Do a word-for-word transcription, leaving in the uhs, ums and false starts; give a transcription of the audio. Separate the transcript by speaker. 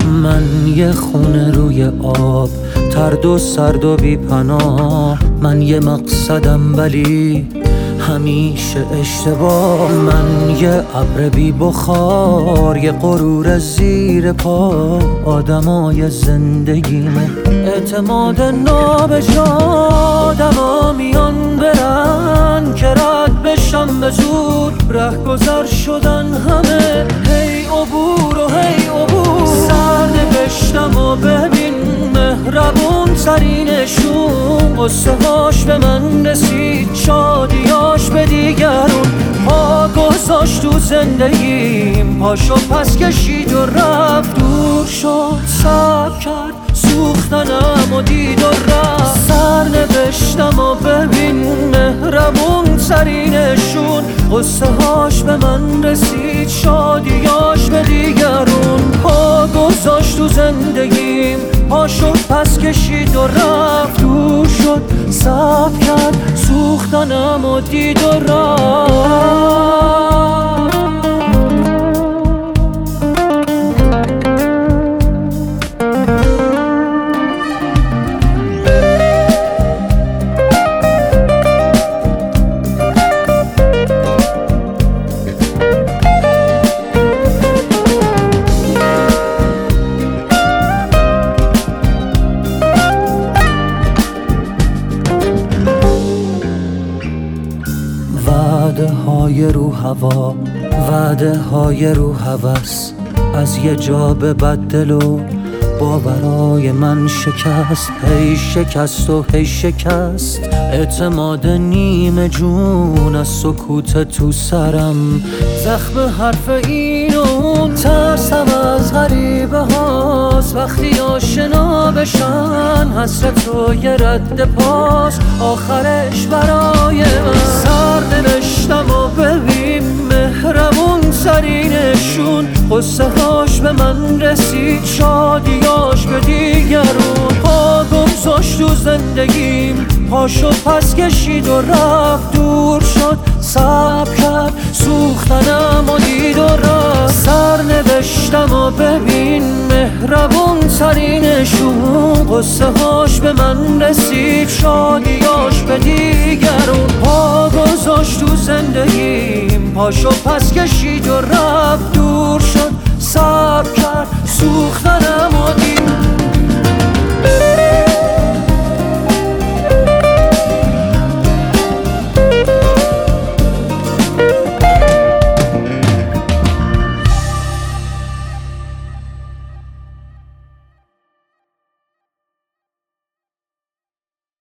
Speaker 1: من یه خونه روی آب، ترد و سرد و بی پناه. من یه مقصدم ولی همیشه اشتباه. من یه ابر بی بخار، یه غرور زیر پا. آدمای زندگیمه اعتماد نابجا. آدما میان برن که رد بشم به زور. ره گذر شدن همه، هی عبور و هی عبور. سرنوشتم و ببین مهربون ترینشون. قصه هاش به من رسید، شادیاش به دیگرون. پا گذاشت تو زندگیم، پاشو پس کشید و رفت. دور شد صبر کرد، سوختنم و دید و رفت. سرنوشتم و ببین مهربون ترینشون. قصه هاش به من رسید، شادیاش به دیگرون. پا گذاشت تو زندگیم، پاشو پس کشید و رفت. دور شد صبر کرد، سوختنم و دید و رفت. وعده های رو هوا، وعده های رو هوس. از یه جا به بدل و باورای من شکست. هی شکست و هی شکست. اعتماد نیمه جون از سکوت تو سرم. زخم حرف این و اون، ترسم از غریبه هاست. وقتی آشنا بشن حسرت و یه رد پاس. آخرش برای من سرنوشتم و ببین مهربون ترینشون. قصه هاش به من رسید، شادیاش به دیگرون. پا گذاشت تو زندگیم، پاشو پس کشید و رفت. دور شد صبر کرد، سوختنم و دید و رفت. سرنوشتم و ببین مهربون ترینشون. قصه هاش به من رسید، شادیاش به دیگرون. پا گذاشت تو زندگیم، پاشو پس کشید و رفت. دور شد صبر کرد، سوختنم و دید